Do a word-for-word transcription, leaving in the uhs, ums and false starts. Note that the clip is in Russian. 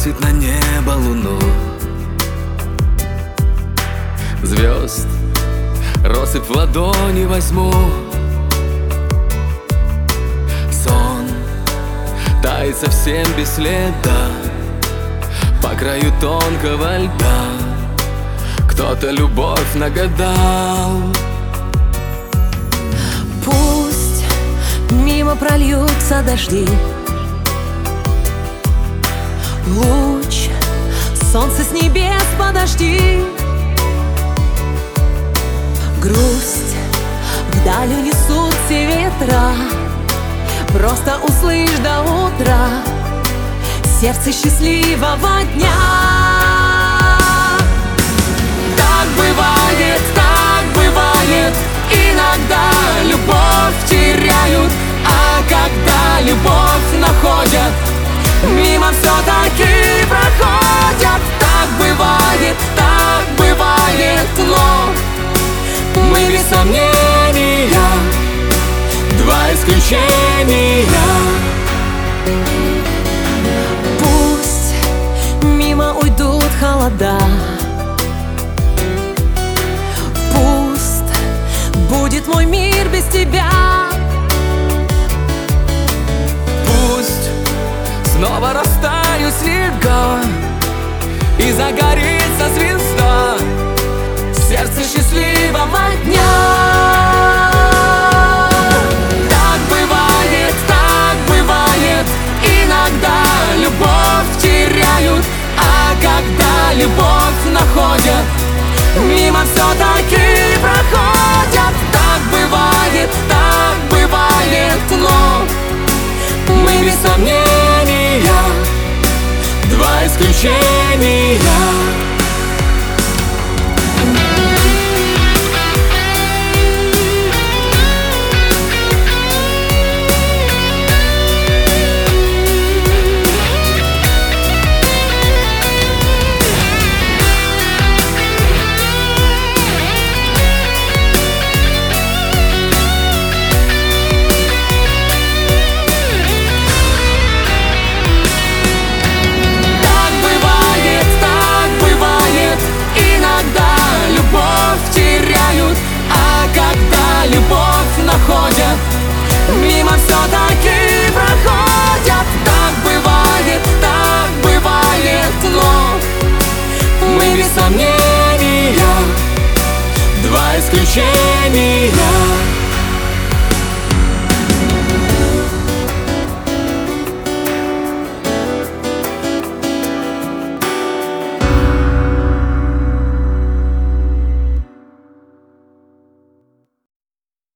бросить на небо луну. Звезд россыпь в ладони возьму. Сон тает совсем без следа по краю тонкого льда. Кто-то любовь нагадал. Пусть мимо прольются дожди, луч солнца с небес подожди. Грусть вдаль унесут все ветра, просто услышь до утра сердце счастливого дня. Так бывает, так бывает, иногда любовь теряют, а когда любовь находят, мимо все-таки проходят. Так бывает, так бывает, но мы без сомнения два исключения. Пусть мимо уйдут холода, пусть будет мой мир без тебя. Пусть снова растают снега и загорится звезда в сердце счастливого дня. Так бывает, так бывает, иногда любовь теряют, а когда любовь находят, мимо все-таки проходят. Так бывает, так бывает, но мы без сомнения два исключения. Находят, мимо все-таки проходят. Так бывает, так бывает, но мы без сомнения два исключения.